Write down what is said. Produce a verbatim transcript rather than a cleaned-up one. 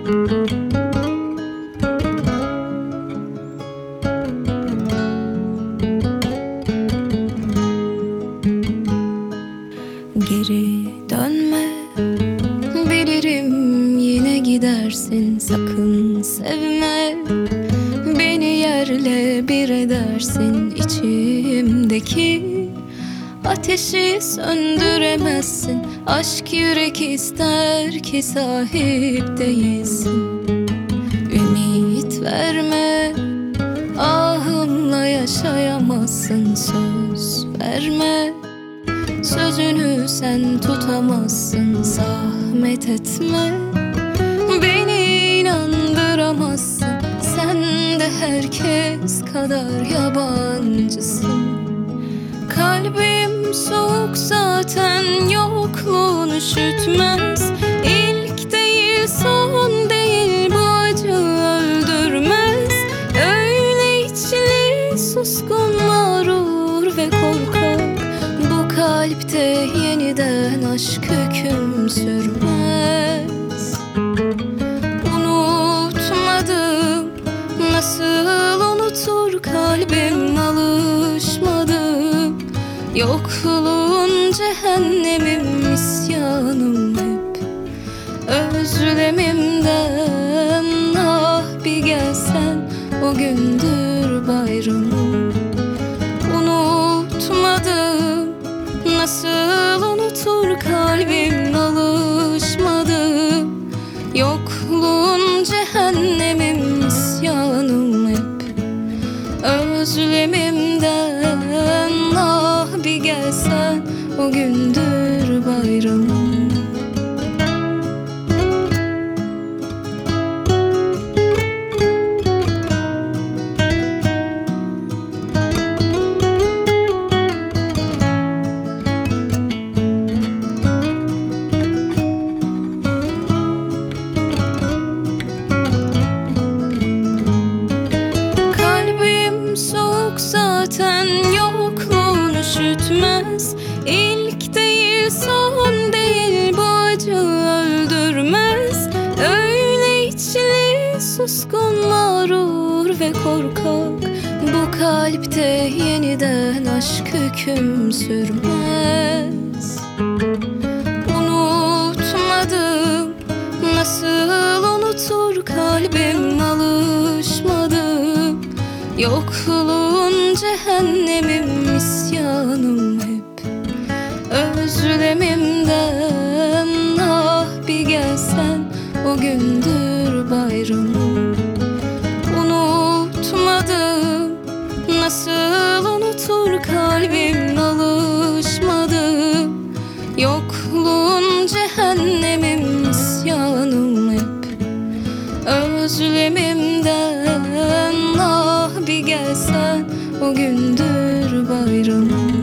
Geri dönme, bilirim yine gidersin. Sakın sevme, beni yerle bir edersin. İçimdeki ateşi söndüremezsin. Aşk yürek ister ki sahip değilsin. Ümit verme, ahımla yaşayamazsın. Söz verme, sözünü sen tutamazsın. Zahmet etme, beni inandıramazsın. Sen de herkes kadar yabancısın. Kalbim soğuk zaten, yokluğun üşütmez. İlk değil son değil, bu acı öldürmez. Öyle içli, suskun, mağrur ve korkak. Bu kalpte yeniden aşk hüküm sürmez. Unutmadım, nasıl unutur kalbim, alışmadı. Yokluğun cehennemim, isyanım hep özlemimden. Ah bir gelsen, o gündür bayramım. Unutmadım, nasıl unutur kalbim, alışmadı. Yokluğun cehennemim, isyanım hep özlemimden. Ah bir gelsen, o gündür bayramım. Kalbim soğuk zaten, yokluğun üşütmez. İlk değil son değil, bu acı öldürmez. Öyle içli, suskun, mağrur ve korkak. Bu kalpte yeniden aşk hüküm sürmez. Unutmadım, nasıl unutur kalbim, alışmadı. Yokluğun cehennemim, isyanım hep özlemimden. Ah bir gelsen, o gündür bayramım. Unutmadım, nasıl unutur kalbim, alışmadı. Yokluğun cehennemim, isyanım hep özlemimden. Ah bir gelsen, o gündür bayramım.